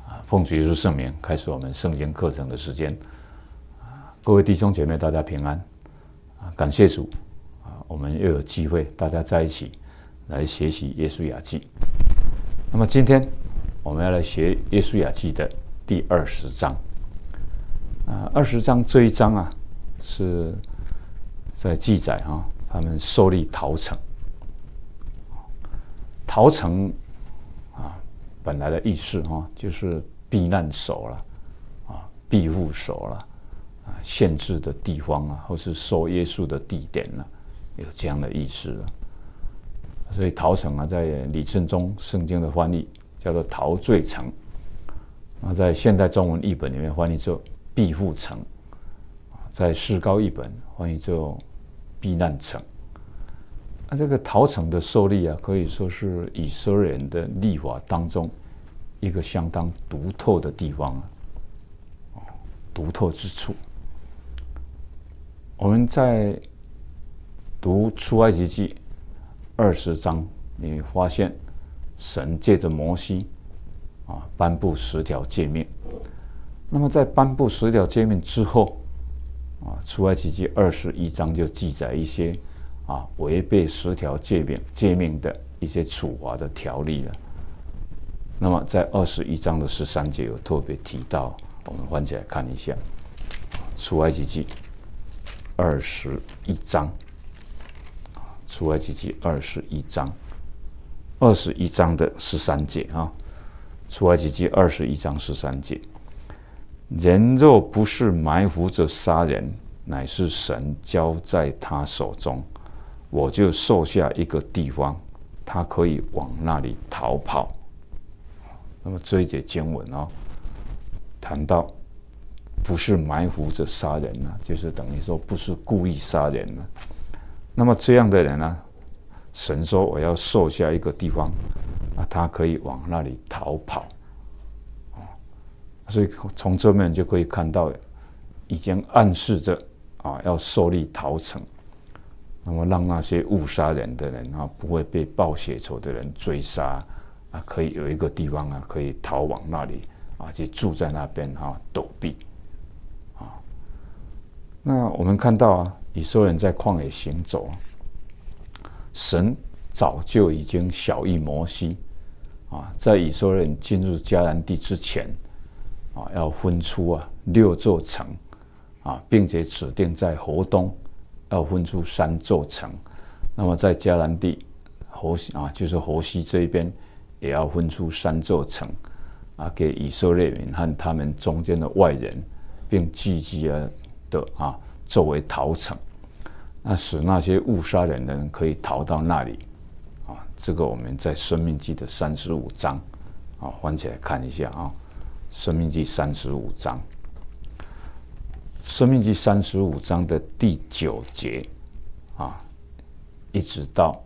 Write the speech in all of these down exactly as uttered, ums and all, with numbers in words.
啊，奉主耶稣圣名，开始我们圣经课程的时间。啊，各位弟兄姐妹，大家平安。啊，感谢主，啊，我们又有机会大家在一起来学习约书亚记。那么今天我们要来学约书亚记的第二十章。啊，二十章这一章啊，是在记载啊，他们受力逃城。逃城啊，本来的意思哈，就是避难所了，啊，庇护所了，啊，限制的地方啊，或是受约束的地点了，有这样的意思了。所以逃城啊，在李振中圣经的翻译叫做逃罪城，那在现代中文译本里面翻译作庇护城，在士高译本翻译作避难城。那这个逃城的受力啊，可以说是以色列人的律法当中一个相当独特的地方啊，独特之处。我们在读出埃及记二十章，你会发现神借着摩西啊颁布十条诫命。那么在颁布十条诫命之后啊，出埃及记二十一章就记载一些啊，违背十条诫命诫命的一些处罚的条例了。那么在二十一章的十三节有特别提到，我们翻起来看一下，出埃及记二十一章，出埃及记二十一章，二十一章的十三节啊，出埃及记二十一章十三节，人若不是埋伏着杀人，乃是神交在他手中，我就设下一个地方，他可以往那里逃跑。那么这一节经文哦，谈到不是埋伏着杀人呢、啊，就是等于说不是故意杀人呢、啊。那么这样的人呢、啊，神说我要设下一个地方啊，他可以往那里逃跑。所以从这面就可以看到，已经暗示着啊，要设立逃城。那么让那些误杀人的人啊，不会被报血仇的人追杀啊，可以有一个地方啊，可以逃往那里啊，去住在那边啊，躲避啊。那我们看到啊，以色列人在旷野行走，神早就已经晓谕摩西啊，在以色列人进入迦南地之前啊，要分出啊六座城啊，并且指定在河东。要分出三座城，那么在迦南地河西啊，就是河西这一边，也要分出三座城啊，给以色列民和他们中间的外人，并聚集的啊作为逃城，那使那些误杀人的人可以逃到那里啊。这个我们在申命记的三十五章啊翻起来看一下啊，申命记三十五章。申命记三十五章的第九节啊，一直到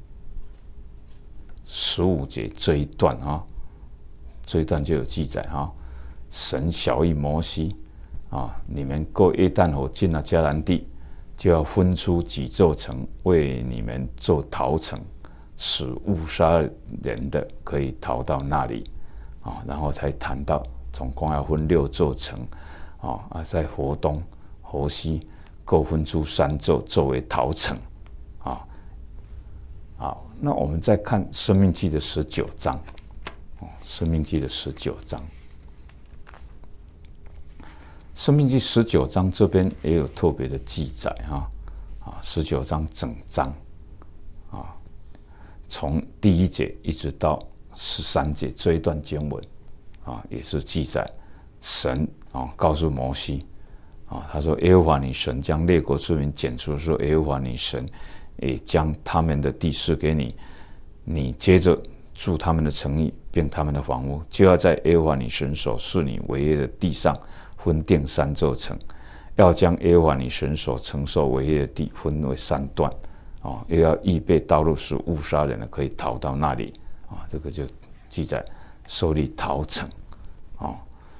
十五节这一段啊，这一段就有记载啊。神晓谕摩西啊，你们过约旦河进了迦南地，就要分出几座城为你们做逃城，使误杀人的可以逃到那里啊。然后才谈到总共要分六座城。啊，在河东、河西各分出三座作为逃城，啊，好，那我们再看《申命记》的十九章，哦，《申命记》的十九章，《申命记》十九章这边也有特别的记载哈，啊，十九章整章，啊，从第一节一直到十三节这一段经文，啊，也是记载神。啊，告诉摩西，啊，他说耶和华你神将列国之民拣出的时候，耶和华你神也将他们的地赐给你，你接着住他们的城邑，并他们的房屋，就要在耶和华你神所赐你为业的地上分定三座城，要将耶和华你神所承受为业的地分为三段，啊，又要预备道路使误杀人的可以逃到那里，啊，这个就记载设立逃城，啊。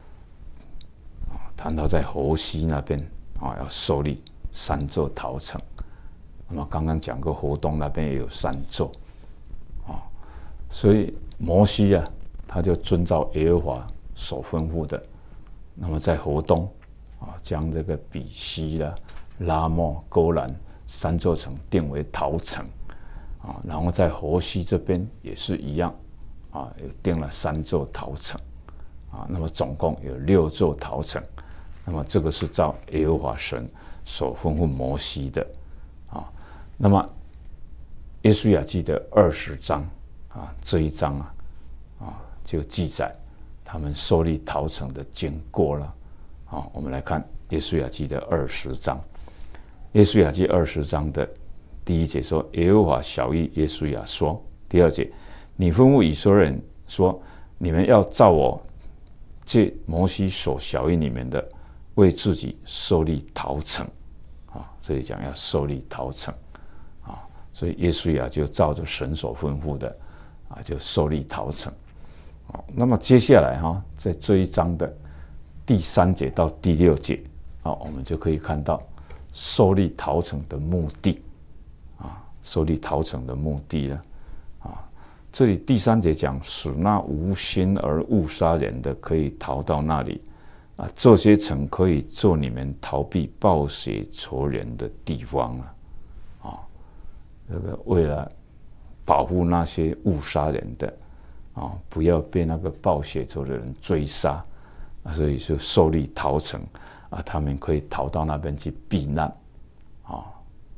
谈到在河西那边啊，要设立三座逃城。那么刚刚讲过，河东那边也有三座啊，所以摩西啊，他就遵照耶和华所吩咐的。那么在河东啊，将这个比西啦、拉莫、勾兰三座城定为逃城啊，然后在河西这边也是一样啊，也定了三座逃城啊，那么总共有六座逃城。那么这个是照耶和华神所吩咐摩西的啊。那么约书亚记的二十章啊，这一章啊啊就记载他们设立逃城的经过了啊。我们来看约书亚记的二十章，约书亚记二十章的第一节说：耶和华晓谕约书亚说，第二节，你吩咐以色列人说，你们要照我借摩西所晓谕你们的，为自己设立逃城啊。这里讲要设立逃城啊，所以约书亚就照着神所吩咐的啊，就设立逃城。好，那么接下来哈，在这一章的第三节到第六节啊，我们就可以看到设立逃城的目的啊，设立逃城的目的呢啊，这里第三节讲，使那无心而误杀人的可以逃到那里啊，这些城可以做你们逃避报血仇人的地方啊。啊，这个为了保护那些误杀人的啊，不要被那个报血仇的人追杀啊，所以就设立逃城啊，他们可以逃到那边去避难啊。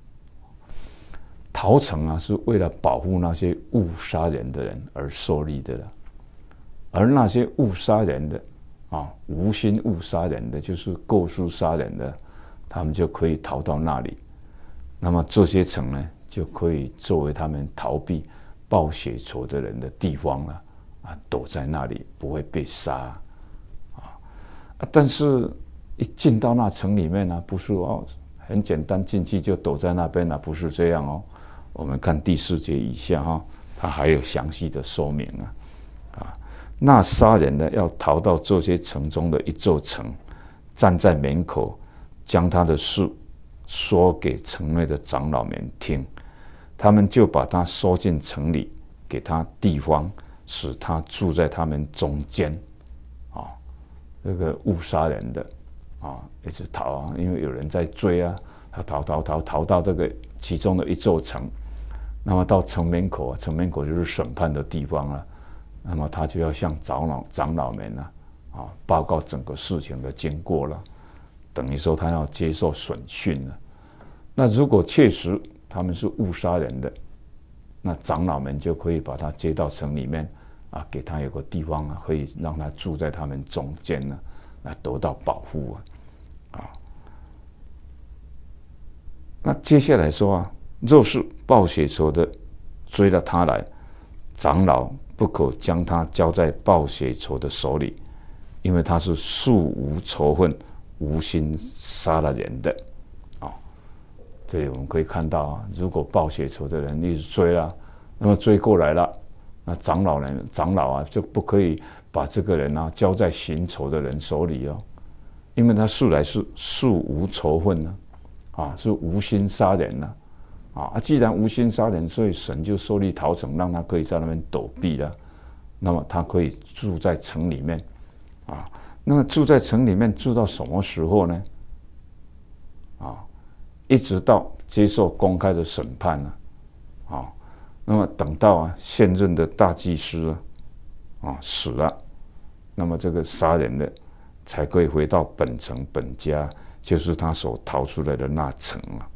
逃城啊，是为了保护那些误杀人的人而设立的了，而那些误杀人的啊，无心误杀人的，就是构思杀人的，他们就可以逃到那里。那么这些城呢，就可以作为他们逃避报血仇的人的地方了啊，躲在那里不会被杀啊。但是，一进到那城里面呢、啊，不是哦，很简单进去就躲在那边了、啊，不是这样哦。我们看第四节以下哈、哦，它还有详细的说明啊。啊，那杀人的要逃到这些城中的一座城，站在门口，将他的事说给城内的长老们听，他们就把他收进城里，给他地方，使他住在他们中间。啊，这个误杀人的啊，一直逃啊，因为有人在追啊，他逃逃逃逃到这个其中的一座城，那么到城门口啊，城门口就是审判的地方了。那么他就要向长老长老们呢、啊，啊，报告整个事情的经过了，等于说他要接受审讯了。那如果确实他们是误杀人的，那长老们就可以把他接到城里面啊，给他有个地方啊，可以让他住在他们中间呢，来得到保护啊。啊，那接下来说啊，若是报血仇的追了他来，长老不可将他交在报血仇的手里，因为他是素无仇恨、无心杀了人的。啊，这里我们可以看到啊，如果报血仇的人一直追了，那么追过来了，那长老人、长老啊就不可以把这个人啊交在行仇的人手里哦，因为他素来是素无仇恨呢、啊，啊，是无心杀人呢、啊。啊，既然无心杀人，所以神就设立逃城，让他可以在那边躲避了。那么他可以住在城里面，啊，那么住在城里面住到什么时候呢？啊，一直到接受公开的审判呢、啊，啊，那么等到啊现任的大祭司啊，啊死了，那么这个杀人的才可以回到本城本家，就是他所逃出来的那城啊。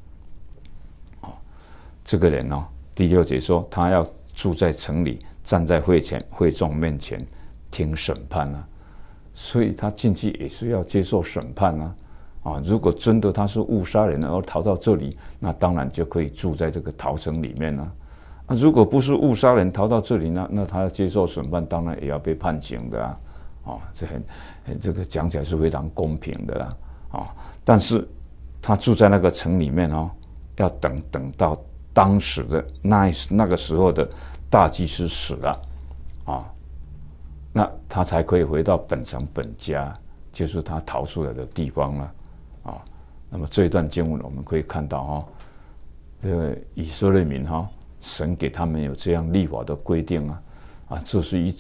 这个人哦，第六节说他要住在城里，站在会前会众面前听审判啊，所以他进去也是要接受审判啊。啊，如果真的他是误杀人而逃到这里，那当然就可以住在这个逃城里面了、啊。啊，如果不是误杀人逃到这里呢，那他要接受审判，当然也要被判刑的啊。啊，这很很这个讲起来是非常公平的啦。啊，但是他住在那个城里面哦，要等等到当时的那那个时候的大祭司死了，啊，那他才可以回到本城本家，就是他逃出来的地方了，啊。那么这一段经文我们可以看到哈、哦，这个以色列民哈、哦，神给他们有这样立法的规定啊，啊，这是一种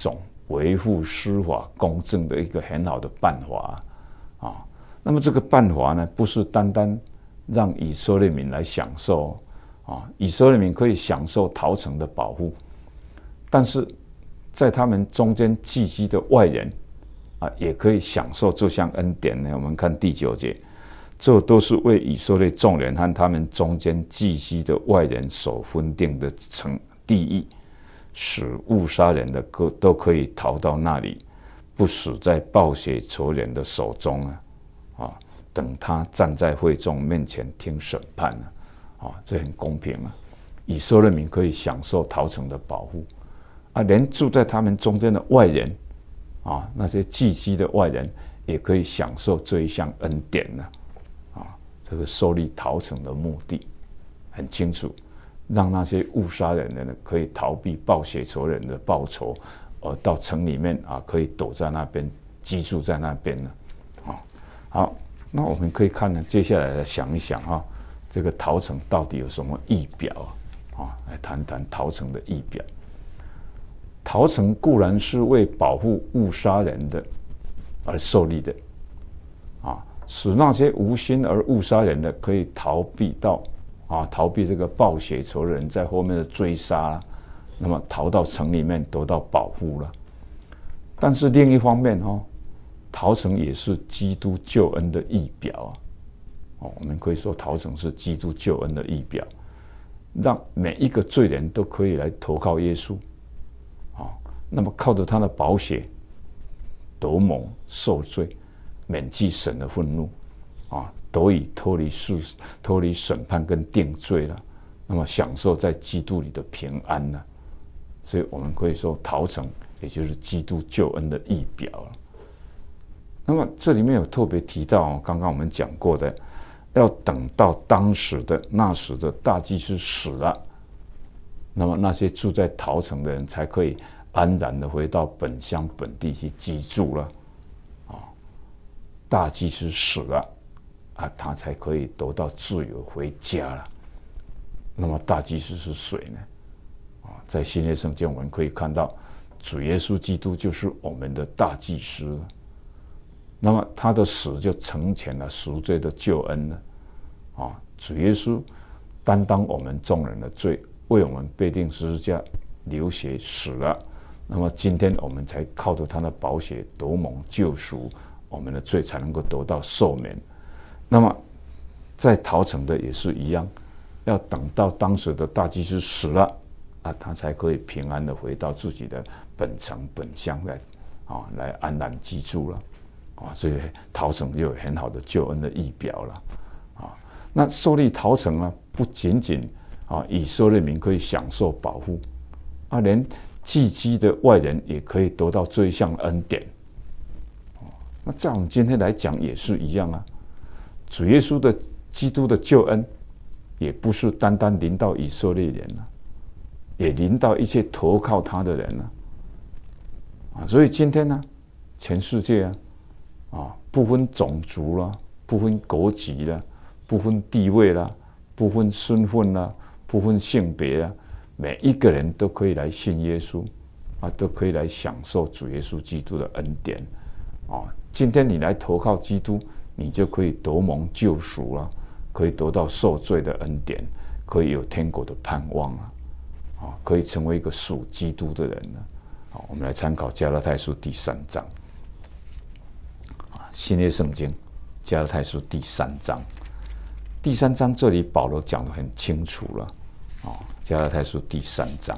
维护司法公正的一个很好的办法啊。那么这个办法呢，不是单单让以色列民来享受啊，以色列民可以享受逃城的保护，但是在他们中间寄居的外人啊，也可以享受这项恩典呢。我们看第九节，这都是为以色列众人和他们中间寄居的外人所分定的城地域，使误杀人的都可以逃到那里，不死在暴血仇人的手中啊！啊，等他站在会众面前听审判啊！啊，这很公平啊！以色列民可以享受逃城的保护啊，连住在他们中间的外人啊，那些寄居的外人也可以享受这一项恩典呢！啊，这个设立逃城的目的很清楚。让那些误杀人的呢，可以逃避暴血仇人的报仇，而到城里面啊，可以躲在那边，居住在那边呢。啊，好，那我们可以看呢，接下来来想一想啊，这个逃城到底有什么义表啊？啊，来谈谈逃城的义表。逃城固然是为保护误杀人的而设立的，啊，使那些无心而误杀人的可以逃避到。啊，逃避这个暴血仇人在后面的追杀，那么逃到城里面得到保护了。但是另一方面哦，逃城也是基督救恩的义表啊。哦，我们可以说逃城是基督救恩的义表，让每一个罪人都可以来投靠耶稣。啊，那么靠着他的宝血，得蒙受罪，免去神的愤怒。啊。得以脱离世、脱离审判跟定罪了，那么享受在基督里的平安了。所以我们可以说，逃城也就是基督救恩的义表了。那么这里面有特别提到，刚刚我们讲过的，要等到当时的那时的大祭司死了，那么那些住在逃城的人才可以安然的回到本乡本地去居住了。啊，大祭司死了。啊，他才可以得到自由回家了。那么大祭司是谁呢？啊，在新约圣经我们可以看到，主耶稣基督就是我们的大祭司。那么他的死就成全了赎罪的救恩了。啊，主耶稣担当我们众人的罪，为我们被钉十字架流血死了。那么今天我们才靠着他的宝血得蒙救赎，我们的罪才能够得到赦免。那么，在逃城的也是一样，要等到当时的大祭司死了啊，他才可以平安的回到自己的本城本乡来啊，来安然居住了啊。所以逃城就有很好的救恩的义表了啊。那设立逃城呢，不仅仅啊以色列民可以享受保护啊，连寄居的外人也可以得到这一项恩典。那在我们今天来讲也是一样啊。主耶稣的基督的救恩，也不是单单临到以色列人了，也临到一切投靠他的人了。啊，所以今天呢，全世界啊，啊，不分种族啦，不分国籍啦，不分地位啦，不分身份啦，不分性别啦，每一个人都可以来信耶稣，啊，都可以来享受主耶稣基督的恩典。啊，今天你来投靠基督。你就可以得蒙救赎了，可以得到受罪的恩典，可以有天国的盼望了，啊，可以成为一个属基督的人了。好，我们来参考加拉太书第三章，啊，新约圣经加拉太书第三章，第三章这里保罗讲得很清楚了，啊，加拉太书第三章，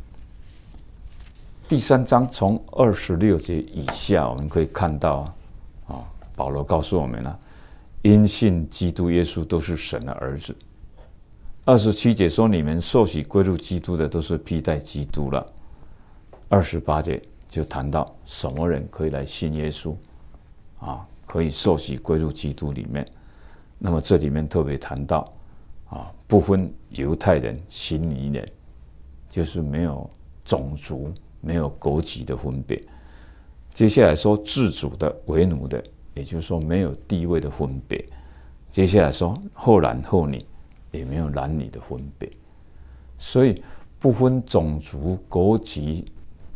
第三章从二十六节以下，我们可以看到啊。保罗告诉我们了，因信基督耶稣都是神的儿子。二十七节说，你们受洗归入基督的，都是披戴基督了。二十八节就谈到什么人可以来信耶稣，啊，可以受洗归入基督里面。那么这里面特别谈到，啊，不分犹太人、希尼人，就是没有种族、没有国籍的分别。接下来说自主的、为奴的。也就是说，没有地位的分别。接下来说，后男后女，也没有男女的分别。所以，不分种族、国籍、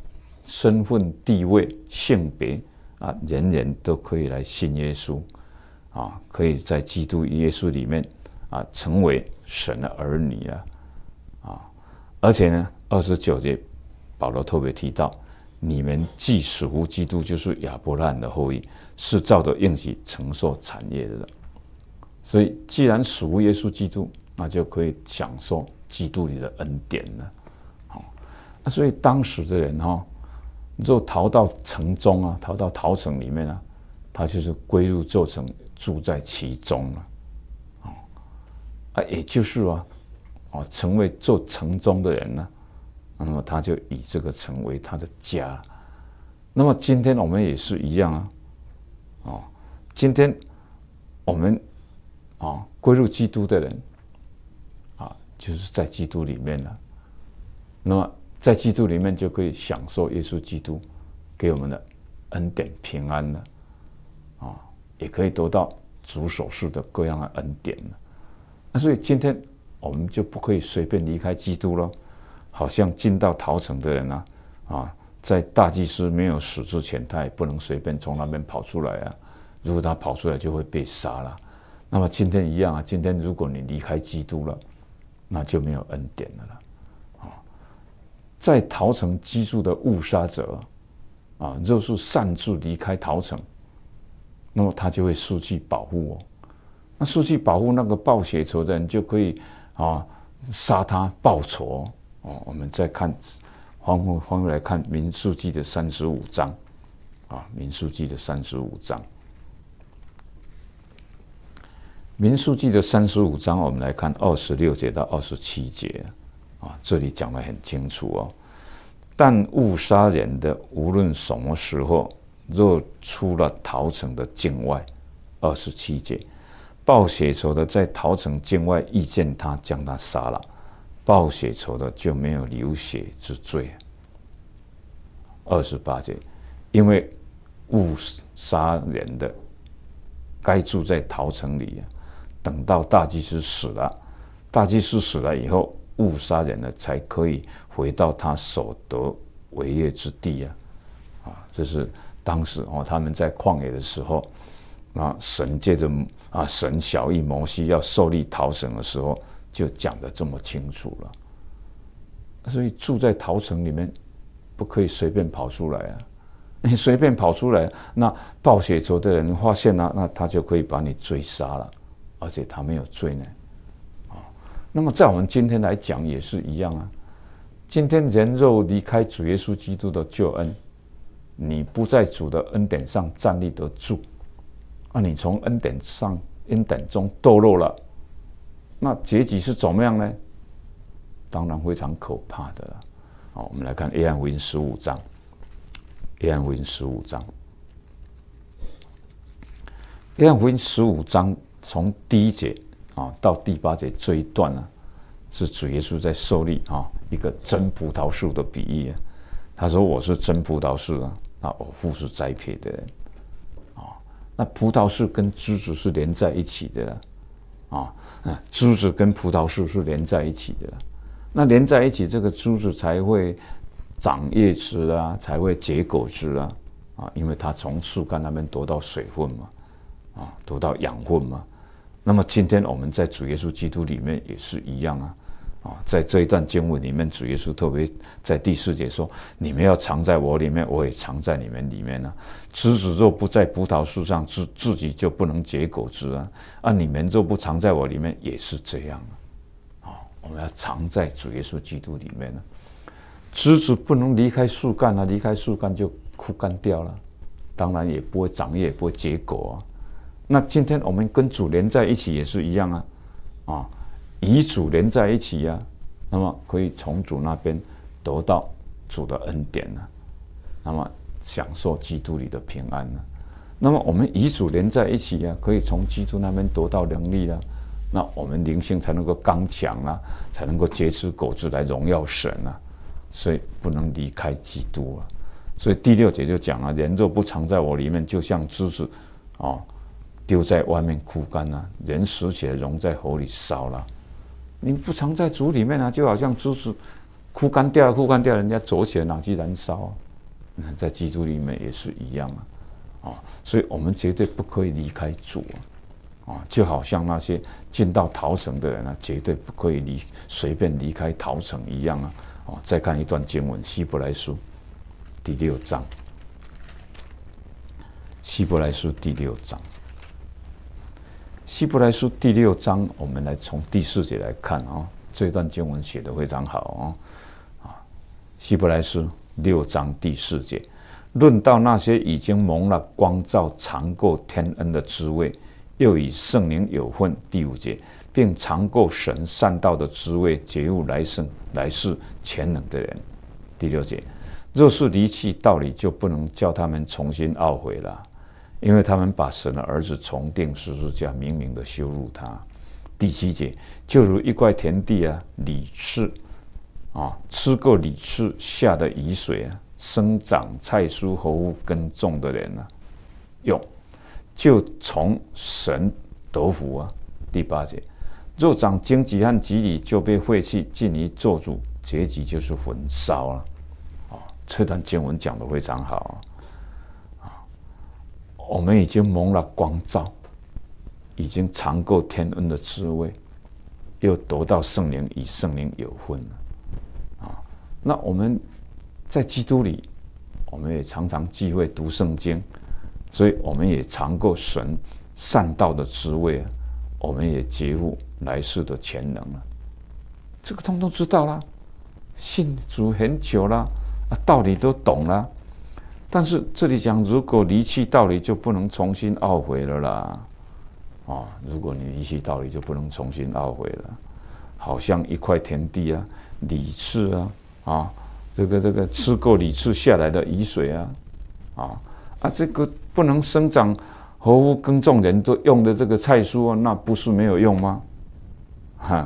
身份、地位、性别啊，人人都可以来信耶稣啊，可以在基督耶稣里面啊，成为神的儿女啊啊！而且呢，二十九节保罗特别提到，你们既属乎基督，就是亚伯拉罕的后裔，是照着应许承受产业的了。所以，既然属乎耶稣基督，那就可以享受基督里的恩典了。好，那所以当时的人哈，就逃到城中啊，逃到逃城里面啊，他就是归入旧城，住在其中了。啊，也就是啊，哦，成为做城中的人呢，那么他就以这个城为他的家。那么今天我们也是一样啊，哦，今天我们啊归入基督的人啊，就是在基督里面了。那么在基督里面就可以享受耶稣基督给我们的恩典平安了，啊，也可以得到主所赐的各样的恩典了。那所以今天我们就不可以随便离开基督了，好像进到逃城的人啊，啊，在大祭司没有死之前，他也不能随便从那边跑出来啊。如果他跑出来，就会被杀了。那么今天一样啊，今天如果你离开基督了，那就没有恩典了啦。啊，在逃城居住的误杀者啊，若是擅自离开逃城，那么他就会失去保护哦。那失去保护，那个报血仇的人就可以啊杀他报仇哦。我们再看翻回翻回来看民数记的三十五章啊，民数记的三十五章，民数记的三十五章，我们来看二十六节到二十七节啊，这里讲得很清楚哦。但误杀人的，无论什么时候，若出了逃城的境外，二十七节。报血仇的在逃城境外遇见他，将他杀了，报血仇的就没有流血之罪。二十八节，因为误杀人的该住在逃城里，等到大祭司死了，大祭司死了以后，误杀人的才可以回到他所得为业之地啊！啊，这是当时哦，他们在旷野的时候。啊，神借着啊，神晓谕摩西要受立逃城的时候，就讲得这么清楚了。所以住在逃城里面，不可以随便跑出来啊！你随便跑出来，那报血仇的人发现了，那他就可以把你追杀了，而且他没有罪呢。啊，那么在我们今天来讲也是一样啊。今天人若离开主耶稣基督的救恩，你不在主的恩典上站立得住。那、啊、你从恩典上、恩典中堕落了，那结局是怎么样呢？当然非常可怕的了。好，我们来看约翰福音十五章，约翰福音十五章，约翰福音十五章从第一节啊到第八节这一段呢、啊，是主耶稣在受立啊一个真葡萄树的比喻啊。他说：“我是真葡萄树啊，那我父是栽培的人。”那葡萄树跟枝子是连在一起的了，啊，枝子跟葡萄树是连在一起的了。那连在一起，这个枝子才会长叶子啦，才会结果子啦，啊，因为它从树干那边得到水分嘛，啊，得到养分嘛。那么今天我们在主耶稣基督里面也是一样啊。啊，在这一段经文里面，主耶稣特别在第四节说：“你们要藏在我里面，我也藏在你们里面呢、啊。枝子若不在葡萄树上，自自己就不能结果子啊！啊，你们若不藏在我里面，也是这样啊！啊，我们要藏在主耶稣基督里面呢、啊。枝子不能离开树干啊，离开树干就枯干掉了，当然也不会长叶，也不会结果啊。那今天我们跟主连在一起也是一样啊，啊。”与主连在一起呀、啊，那么可以从主那边得到主的恩典呢、啊，那么享受基督里的平安呢、啊。那么我们与主连在一起呀、啊，可以从基督那边得到能力了、啊，那我们灵性才能够刚强啊，才能够结出果子来荣耀神啊。所以不能离开基督啊。所以第六节就讲了、啊：人若不藏在我里面，就像枝子啊丢在外面枯干了、啊；人死起来，融在火里烧了。你不藏在主里面啊，就好像枝子枯干掉，枯干掉，人家走起来哪去燃烧啊？ 在基督里面也是一样啊，啊，所以我们绝对不可以离开主啊，啊，就好像那些进到逃城的人啊，绝对不可以离随便离开逃城一样啊，啊，再看一段经文，希伯来书第六章，希伯来书第六章。希伯来书第六章，我们来从第四节来看啊，这段经文写得非常好啊。啊，希伯来书六章第四节，论到那些已经蒙了光照、尝过天恩的滋味，又与圣灵有份。第五节，并尝过神善道的滋味，觉悟来生来世全能的人。第六节，若是离弃道理，就不能叫他们重新懊悔了。因为他们把神的儿子重定十字架，明明的羞辱他。第七节，就如一块田地啊，理次啊，吃过理次下的雨水啊，生长菜蔬活物耕种的人啊，用就从神得福啊。第八节，若长荆棘和蒺藜，就被废弃，尽于咒诅，结局就是焚烧了。啊，这段经文讲得非常好啊。我们已经蒙了光照，已经尝过天恩的滋味，又得到圣灵，与圣灵有份了啊。那我们在基督里，我们也常常聚会读圣经，所以我们也尝过神善道的滋味啊，我们也觉悟来世的全能了。这个通通知道啦，信主很久啦，啊，道理都懂啦。但是这里讲，如果离弃道理，就不能重新懊悔了啦。啊，如果你离弃道理，就不能重新懊悔了。好像一块田地啊，理次啊，啊，这个这个吃过理次下来的雨水啊，啊啊，这个不能生长活物耕种人都用的这个菜蔬啊，那不是没有用吗？哈，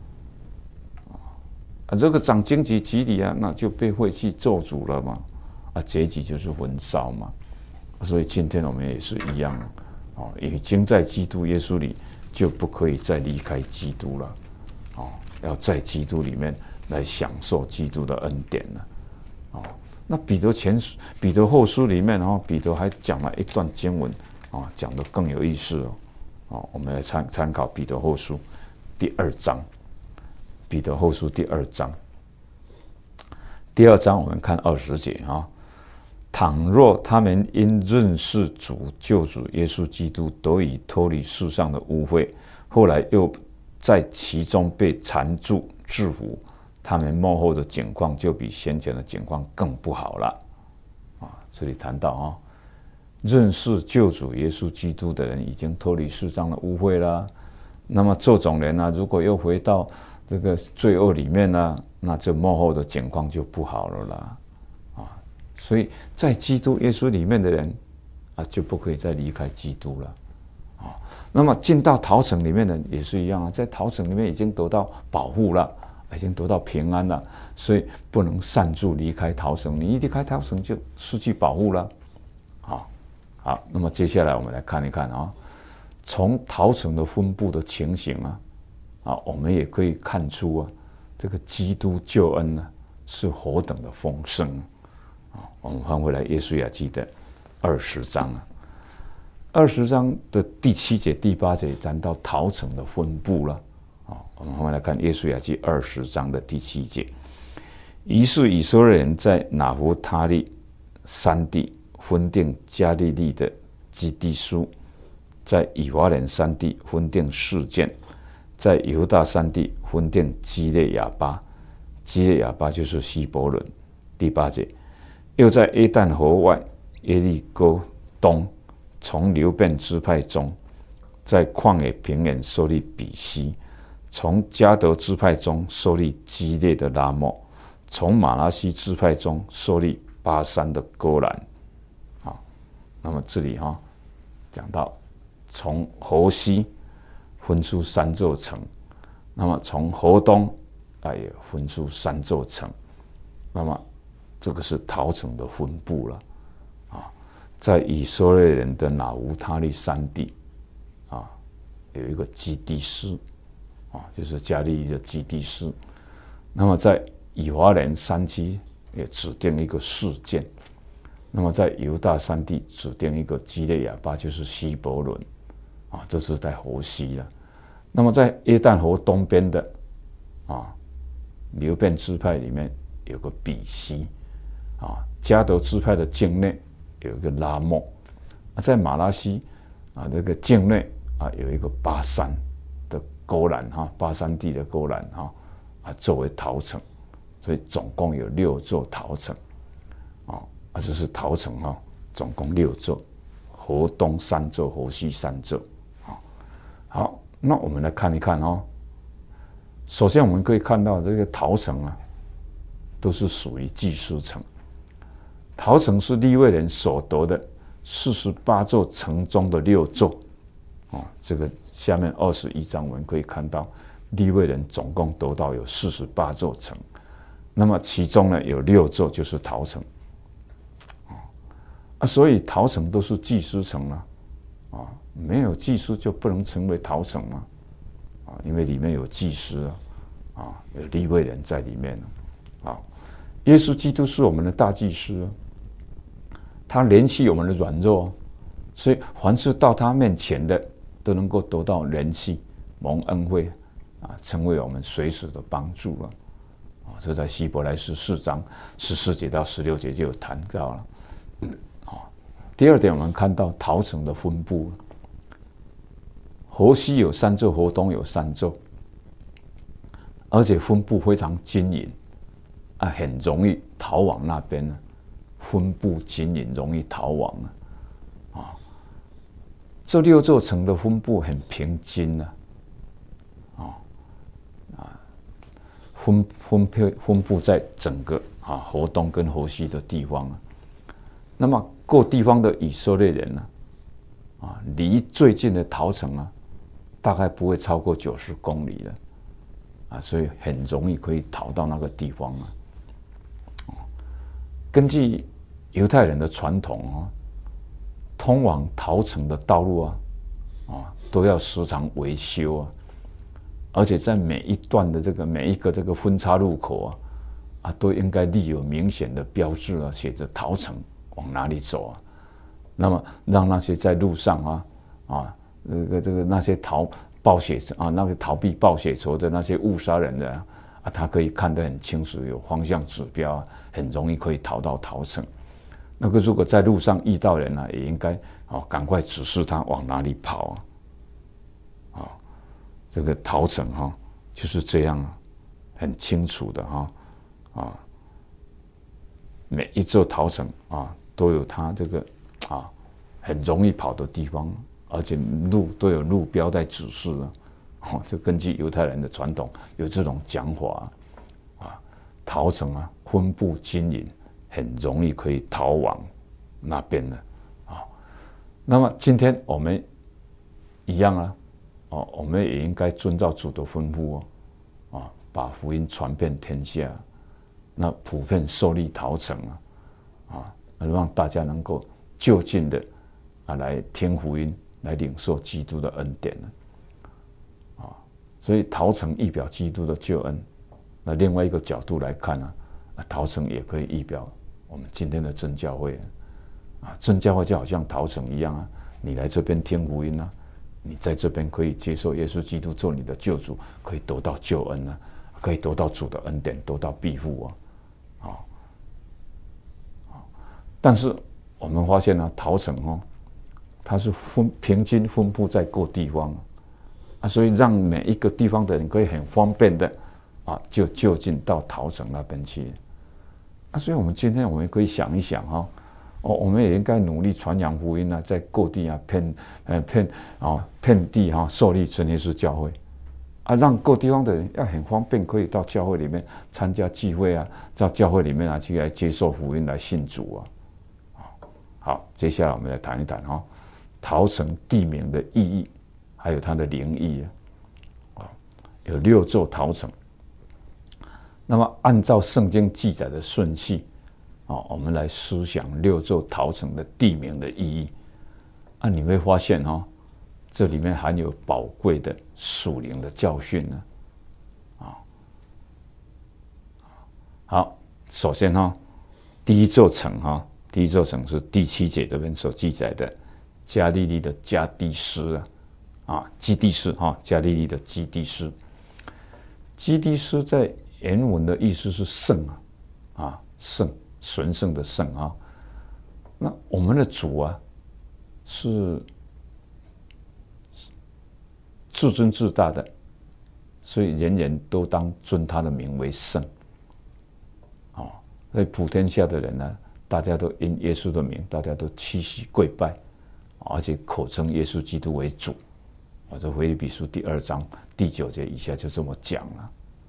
啊，这个长荆棘蒺藜啊，那就被废弃咒诅了嘛。啊，结局就是焚烧嘛，所以今天我们也是一样，哦，已经在基督耶稣里，就不可以再离开基督了，哦，要在基督里面来享受基督的恩典了，哦，那彼得前书、彼得后书里面，哦，彼得还讲了一段经文，哦，讲得更有意思哦，哦，我们来参参考彼得后书第二章，彼得后书第二章，第二章我们看二十节啊。倘若他们因认识主救主耶稣基督，得以脱离世上的污秽，后来又在其中被缠住制服，他们末后的景况就比先前的景况更不好了。啊，这里谈到啊，认识救主耶稣基督的人已经脱离世上的污秽了。那么这种人呢、啊，如果又回到这个罪恶里面呢、啊，那这末后的景况就不好了啦。所以在基督耶稣里面的人啊，就不可以再离开基督了啊。那么进到逃城里面的人也是一样啊，在逃城里面已经得到保护了，已经得到平安了，所以不能擅自离开逃城。你一离开逃城就失去保护了。好，好，那么接下来我们来看一看啊，从逃城的分布的情形啊，啊，我们也可以看出啊，这个基督救恩呢是何等的丰盛。我们翻回来《约书亚记》的二十章啊，二十章的第七节、第八节谈到逃城的分布了啊。我们翻回来看《约书亚记》二十章的第七节。于是以色列人在拿弗他利山地分定加利利的基地书，在以法莲山地分定示剑，在犹大山地分定基列亚巴，基列亚巴就是希伯伦。第八节。又在约旦河外耶利哥东，从流便支派中，在旷野平原设立比西，从迦得支派中设立基列的拉末，从马拉西支派中设立巴山的戈兰。好，那么这里哈、哦、讲到从河西分出三座城，那么从河东啊也分出三座城，那么。这个是逃城的分布了，啊，在以色列人的拿弗他利山地，啊，有一个基地师，啊，就是加利利的基地师。那么在以法莲山区也指定一个示剑， 那么在犹大山地指定一个基列雅巴，就是希伯伦啊，这是在河西了。那么在约旦河东边的啊流便支派里面有个比西啊，迦得支派的境内有一个拉莫啊，在马拉西啊这个境内啊有一个巴山的勾栏哈，巴山地的勾栏哈啊作为逃城，所以总共有六座逃城啊，啊这是逃城哈，总共六座，河东三座，河西三座啊。好，那我们来看一看哈。首先我们可以看到这个逃城啊，都是属于祭司城。逃城是利未人所得的四十八座城中的六座，哦，这个下面二十一章我们可以看到，利未人总共得到有四十八座城，那么其中呢有六座就是逃城，啊，所以逃城都是祭司城啊，啊，没有祭司就不能成为逃城嘛，啊，因为里面有祭司啊，啊，有利未人在里面啊，耶稣基督是我们的大祭司啊。他怜恤我们的软弱，所以凡是到他面前的，都能够得到怜恤、蒙恩惠啊，成为我们随时的帮助了。啊，这在希伯来书四章十四节到十六节就有谈到了。啊，第二点，我们看到逃城的分布，河西有三座，河东有三座，而且分布非常均匀，啊，很容易逃往那边呢。分布均匀，容易逃亡啊！啊，这六座城的分布很平均啊，啊啊，分分配分布在整个啊河东跟河西的地方啊。那么各地方的以色列人呢，啊，离最近的逃城啊，大概不会超过九十公里了，啊，所以很容易可以逃到那个地方啊。根据犹太人的传统啊，通往逃城的道路啊，啊都要时常维修啊，而且在每一段的这个每一个这个分岔路口啊，啊都应该立有明显的标志啊，写着逃城往哪里走啊，那么让那些在路上啊啊这个这个那些逃报血啊那个逃避报血仇的那些误杀人的啊，啊他可以看得很清楚，有方向指标啊，很容易可以逃到逃城。那个如果在路上遇到人呢、啊，也应该哦赶快指示他往哪里跑啊！啊、哦，这个逃城哈、哦、就是这样啊，很清楚的哈啊、哦，每一座逃城啊都有它这个啊很容易跑的地方，而且路都有路标在指示啊。哦，这根据犹太人的传统有这种讲法啊，啊逃城啊分布均匀。很容易可以逃往那边的啊。那么今天我们一样啊，哦，我们也应该遵照主的吩咐哦，啊，把福音传遍天下，那普遍受力逃城啊，啊，让大家能够就近的啊来听福音，来领受基督的恩典啊。所以逃城意表基督的救恩。那另外一个角度来看呢、啊，啊，逃城也可以意表我们今天的真教会啊，真教会就好像逃城一样啊，你来这边听福音啊，你在这边可以接受耶稣基督做你的救主，可以得到救恩啊，可以得到主的恩典，得到庇護啊，啊，但是我们发现呢、啊，逃城哦，它是分平均分布在各地方啊，所以让每一个地方的人可以很方便的啊，就就近到逃城那边去。啊，所以我们今天我们可以想一想哈、哦，哦，我们也应该努力传扬福音啊，在各地啊遍呃遍啊遍地哈、啊、设立真耶稣教会，啊，让各地方的人要很方便可以到教会里面参加聚会啊，到教会里面啊去来接受福音来信主啊。好，接下来我们来谈一谈哈、哦，逃城地名的意义，还有它的灵异啊，有六座逃城。那么按照圣经记载的顺序啊，我们来思想六座逃城的地名的意义啊，你会发现哈、哦，这里面含有宝贵的属灵的教训呢啊。好，首先哈、哦，第一座城哈、哦， 第一座城是第七节这边所记载的加利利的加低斯啊，啊，基低斯哈，加利利的基低斯。基低斯在原文的意思是圣啊，啊，圣，神圣的圣啊。那我们的主啊，是至尊至大的，所以人人都当尊他的名为圣。啊，所以普天下的人呢，大家都因耶稣的名，大家都屈膝跪拜，而且口称耶稣基督为主。啊，这腓立比书第二章第九节以下就这么讲了。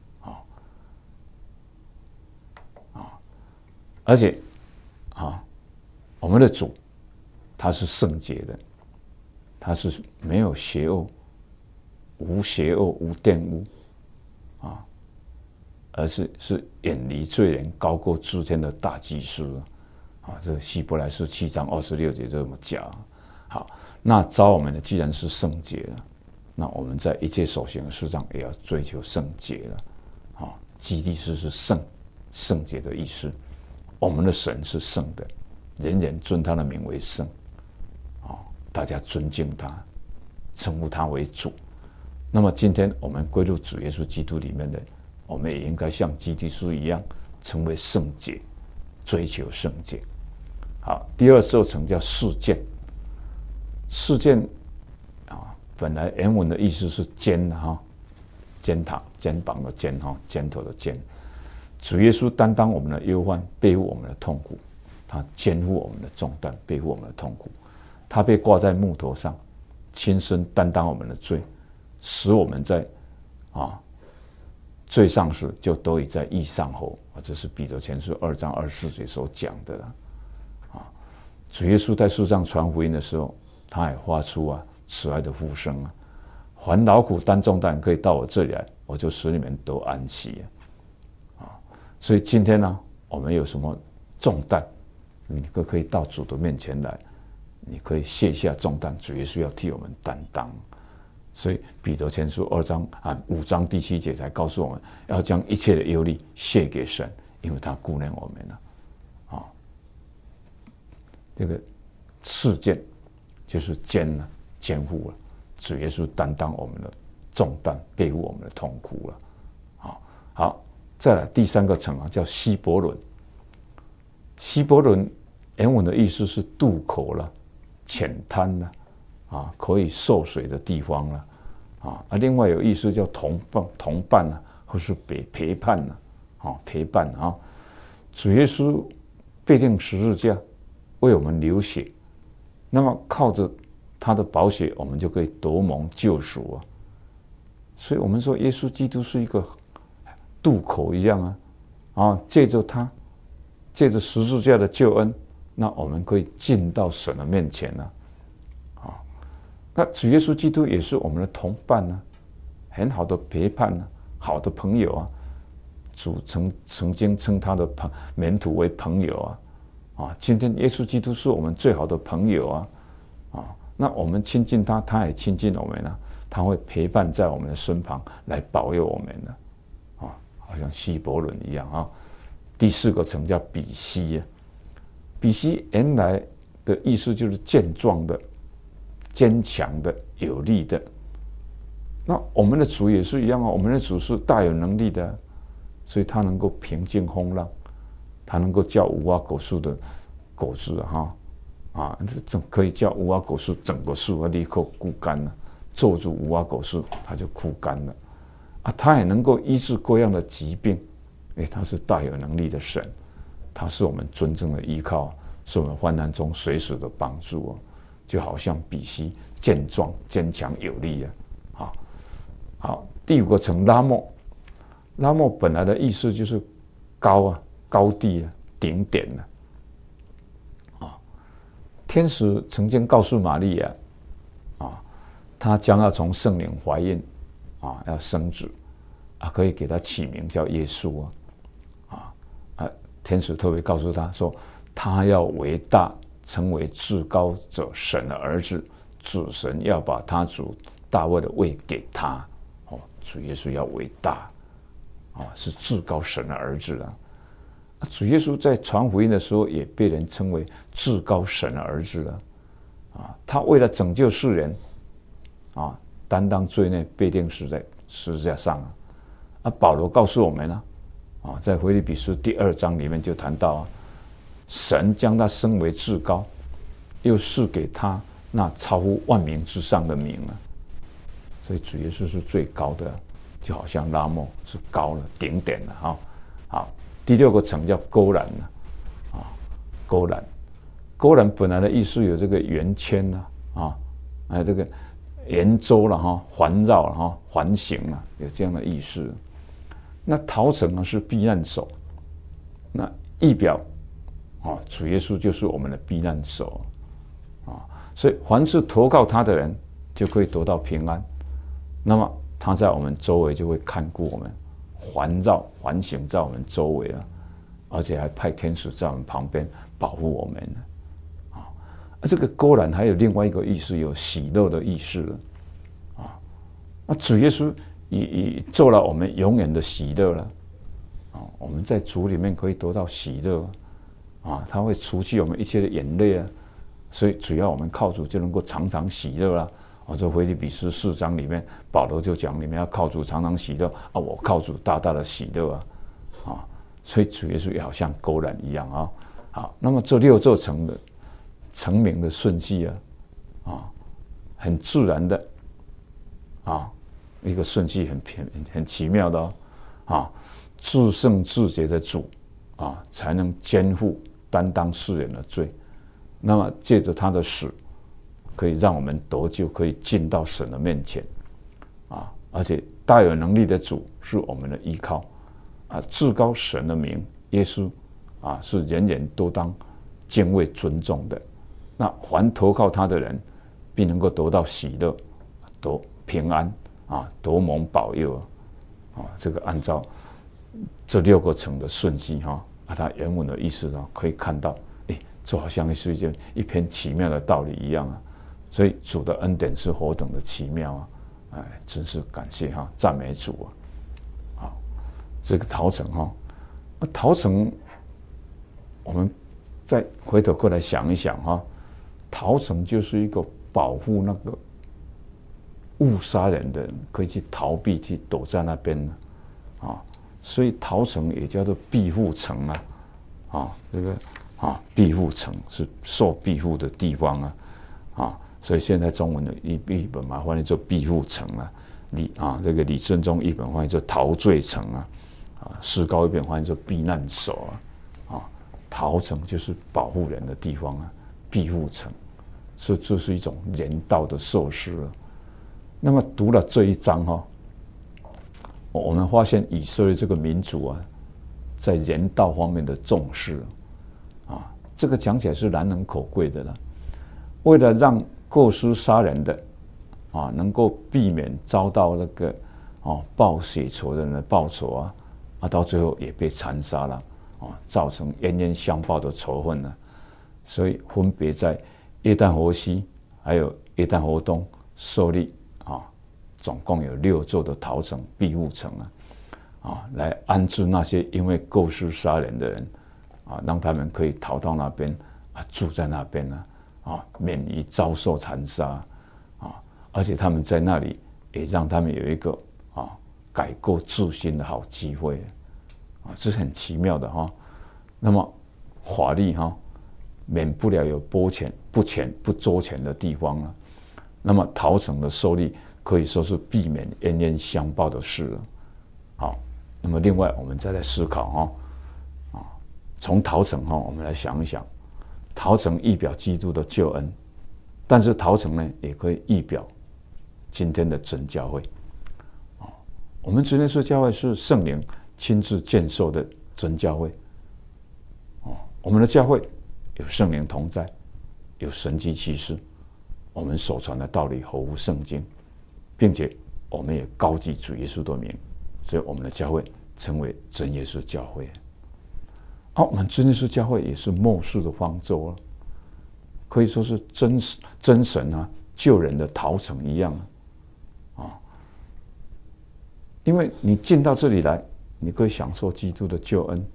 而且，啊，我们的主，他是圣洁的，他是没有邪恶，无邪恶，无玷污，啊，而是是远离罪人，高过诸天的大祭司，啊，这希伯来书七章二十六节这么讲。好，那召我们的既然是圣洁了，那我们在一切所行的事上也要追求圣洁了。啊，基利斯是圣，圣洁的意思。我们的神是圣的，人人尊他的名为圣，啊，大家尊敬他，称呼他为主。那么今天我们归入主耶稣基督里面的，我们也应该像基督书一样，成为圣洁，追求圣洁。好，第二座城叫示剑，示剑啊，本来原文的意思是肩哈，肩膀肩膀的肩哈，肩头的肩。主耶稣担当我们的忧患，背负我们的痛苦，他肩负我们的重担，背负我们的痛苦。他被挂在木头上，亲身担当我们的罪，使我们在啊罪上时就得以在义上后。这是彼得前书二章二十四节所讲的了。啊，主耶稣在世上传福音的时候，他也发出啊慈爱的呼声啊，凡劳苦担重担可以到我这里来，我就使你们都安息啊。所以今天呢，我们有什么重担，你都可以到主的面前来，你可以卸下重担，主耶稣要替我们担当。所以彼得前书二章啊五章第七节才告诉我们，要将一切的忧虑卸给神，因为他顾念我们了。啊，这个事件就是肩了，肩负了，主耶稣担当我们的重担，背负我们的痛苦了。好，好。再来第三个城啊，叫希伯伦。希伯伦原文的意思是渡口了、浅滩了，啊，可以受水的地方了，啊，啊，另外有意思叫同伴、同伴啊，或是陪陪伴啊，啊，陪伴啊。主耶稣被钉十字架，为我们流血，那么靠着他的宝血，我们就可以得蒙救赎啊。所以我们说，耶稣基督是一个渡口一样啊，啊，借着他，借着十字架的救恩，那我们可以进到神的面前啊，啊，那主耶稣基督也是我们的同伴啊，很好的陪伴啊，好的朋友啊。主曾曾经称他的朋门徒为朋友啊，啊，今天耶稣基督是我们最好的朋友啊，啊，那我们亲近他，他也亲近我们啊，他会陪伴在我们的身旁来保佑我们的。好像希伯伦一样啊。第四个城叫比西啊，比西原来的意思就是健壮的、坚强的、有力的。那我们的主也是一样啊，我们的主是大有能力的，所以他能够平静风浪，他能够叫无花果树的果子啊，啊，这可以叫无花果树整个树啊立刻枯干了，咒住无花果树，它就枯干了。啊，他也能够医治各样的疾病，哎，他是大有能力的神，他是我们真正的依靠，是我们患难中随时的帮助哦。就好像比西健壮、坚强、有力啊。好，好，第五个城拉莫，拉莫本来的意思就是高啊、高地啊、顶点啊。啊，天使曾经告訴瑪利亞，啊，他將要從聖靈懷孕。啊，要生子啊，可以给他起名叫耶穌啊，啊啊！天使特别告诉他说，他要为大，成为至高者神的儿子，主神要把他主大卫的位给他。哦，主耶稣要为大，啊，是至高神的儿子啊。 主耶稣在传福音的时候，也被人称为至高神的儿子了。啊，他为了拯救世人，啊，担当罪孽，被钉死在十字架上啊。啊，保罗告诉我们呢，啊，在腓立比书第二章里面就谈到啊，神将他升为至高，又赐给他那超乎万名之上的名啊。所以主耶稣是最高的，就好像拉莫是高了顶点了哈。好，第六个层叫勾栏了，啊，勾栏，勾栏本来的意思有这个圆圈呐，啊，哎这个圆周了哈，环绕了哈，环形了，有这样的意思。那桃城呢是避难所，那意表啊，主耶稣就是我们的避难所啊，所以凡是投靠他的人，就可以得到平安。那么他在我们周围就会看顾我们，环绕环形在我们周围啊，而且还派天使在我们旁边保护我们呢。啊，这个勾栏还有另外一个意思，有喜乐的意思了。啊，那主耶稣已已做了我们永远的喜乐了。啊，我们在主里面可以得到喜乐。啊，他会除去我们一切的眼泪啊，所以只要我们靠主，就能够常常喜乐啊。啊，这腓立比书四章里面，保罗就讲你们要靠主常常喜乐啊，我靠主大大的喜乐啊，啊，所以主耶稣也好像勾栏一样啊。好，那么这六座城的成名的顺序啊，啊，很自然的啊，一个顺序很很很奇妙的哦，啊，至圣至洁的主啊，才能肩负担当世人的罪，那么借着他的死，可以让我们得救，可以进到神的面前，啊，而且大有能力的主是我们的依靠，啊，至高神的名耶稣啊，是人人都当敬畏尊重的。那凡投靠他的人，必能够得到喜乐，得平安啊，得蒙保佑啊，啊，这个按照这六个层的顺序哈，啊，它原文的意思呢，可以看到，哎，就好像是一件一篇奇妙的道理一样啊。所以主的恩典是何等的奇妙啊！哎，真是感谢哈，赞美主啊！好，这个桃城哈，那桃城，我们再回头过来想一想哈，桃城就是一个保护那个误杀人的人，可以去逃避，去躲在那边啊，所以桃城也叫做庇护城啊，啊，这个啊庇护城是受庇护的地方啊，啊。所以现在中文的译译本嘛，翻译做庇护城啊，李啊这个李顺中译本翻译做陶醉城啊，啊石膏译本翻译做避难所啊，啊陶城就是保护人的地方啊，庇护城，所以这是一种人道的设施啊。那么读了这一章哈、哦，我们发现以色列这个民族啊，在人道方面的重视啊，这个讲起来是难能可贵的了。为了让过失杀人的啊，能够避免遭到那个哦报血仇的人的报仇啊，啊，到最后也被残杀了啊，造成冤冤相报的仇恨呢。所以分别在约旦河西还有约旦河东设立啊，总共有六座的逃城庇护城啊，啊，来安置那些因为过失杀人的人啊，让他们可以逃到那边啊，住在那边呢。啊，免于遭受残杀啊！而且他们在那里也让他们有一个啊改过自新的好机会啊，这是很奇妙的哈。那么法律哈，免不了有拨钱不钱不周全的地方了。那么逃城的设立可以说是避免冤冤相报的事了。好，那么另外我们再来思考哈，啊，从逃城哈，我们来想一想。逃城预表基督的救恩，但是逃城呢，也可以预表今天的真教会。啊，我们真耶稣教会是圣灵亲自建设的真教会。哦，我们的教会有圣灵同在，有神迹奇事，我们所传的道理合乎圣经，并且我们也高举主耶稣的名，所以我们的教会称为真耶稣教会。啊，我们真耶稣教会也是末世的方舟啊，可以说是真真神啊救人的逃城一样啊，啊，因为你进到这里来，你可以享受基督的救恩，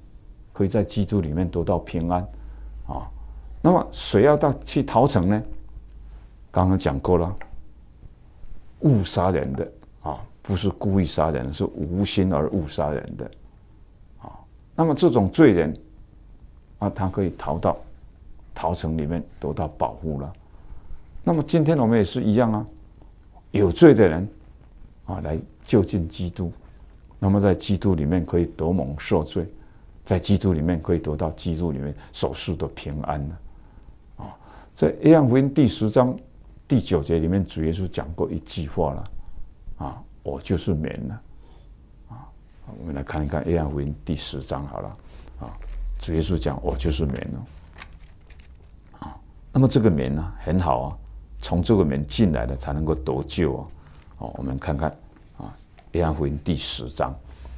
可以在基督里面得到平安啊。那么谁要到去逃城呢？刚刚讲过了，误杀人的啊，不是故意杀人，是无心而误杀人的啊。那么这种罪人啊，他可以逃到逃城里面得到保护了。那么今天我们也是一样啊，有罪的人啊，来就近基督，那么在基督里面可以得蒙赦罪，在基督里面可以得到基督里面所赐的平安了啊。在约翰福音第十章第九节里面，主耶稣讲过一句话了啊，我就是冕了啊。我们来看一看约翰福音第十章好了啊，主耶稣讲我就是冕了啊。那么这个冕呢很好啊，从这个冕进来的才能够得救啊。哦，我们看看啊，约翰福音第十章，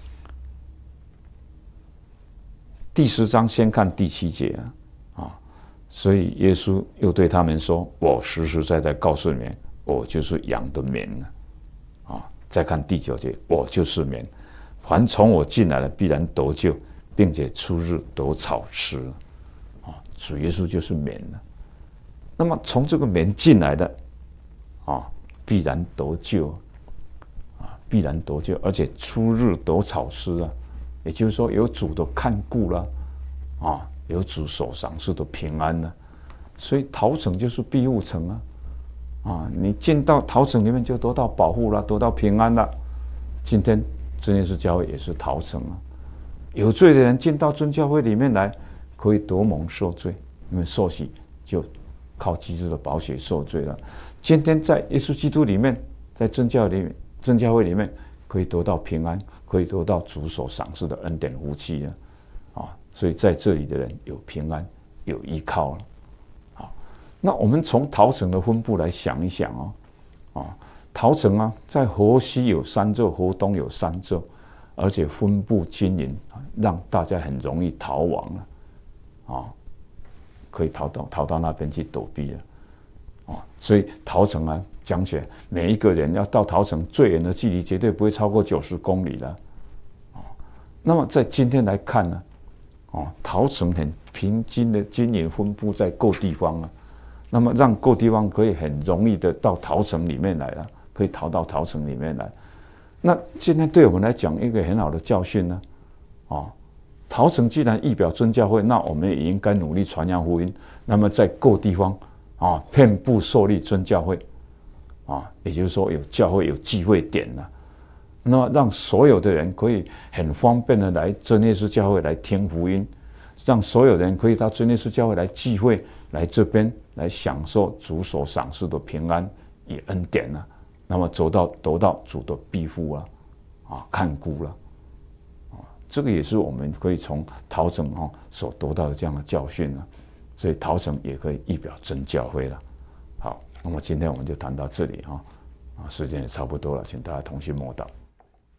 第十章先看第七节啊。所以耶稣又对他们说：“我实实在在告诉你们，我就是羊的冕了。”啊，再看第九节，我就是冕，凡从我进来的必然得救，并且出日得草吃。啊，主耶稣就是冕了。那么从这个冕进来的，啊，必然得救，啊，必然得救，而且出日得草吃啊，也就是说有主的看顾了，啊。有主所赏赐的平安呢，所以逃城就是庇护城啊，啊，你进到逃城里面就得到保护了，得到平安了。今天真耶稣教会也是逃城啊，有罪的人进到真教会里面来，可以得蒙赦罪，因为受洗就靠基督的宝血受罪了。今天在耶稣基督里面，在真教里面、真教会里面，可以得到平安，可以得到主所赏赐的恩典福气啊。啊，所以在这里的人有平安，有依靠了。好，那我们从逃城的分布来想一想哦，啊，逃城啊，在河西有三座，河东有三座，而且分布均匀，让大家很容易逃亡了，啊，可以逃到逃到那边去躲避了，啊，所以逃城啊，讲起来，每一个人要到逃城最远的距离绝对不会超过九十公里了，啊，那么在今天来看呢？哦，逃城很平均的均匀分布在各地方啊，那么让各地方可以很容易的到逃城里面来了，可以逃到逃城里面来。那今天对我们来讲一个很好的教训呢，啊，逃城既然预表真教会，那我们也应该努力传扬福音。那么在各地方啊，遍布设立真教会，啊，也就是说有教会有聚会点了。那么让所有的人可以很方便的来真耶稣教会来听福音，让所有人可以到真耶稣教会来聚会，来这边来享受主所赏赐的平安与恩典啊。那么走到得到主的庇护啊，啊看顾了，啊，这个也是我们可以从逃城啊所得到的这样的教训啊。所以逃城也可以预表真教会了。好，那么今天我们就谈到这里啊，啊，时间也差不多了，请大家同心默祷。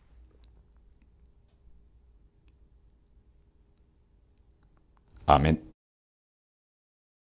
阿们。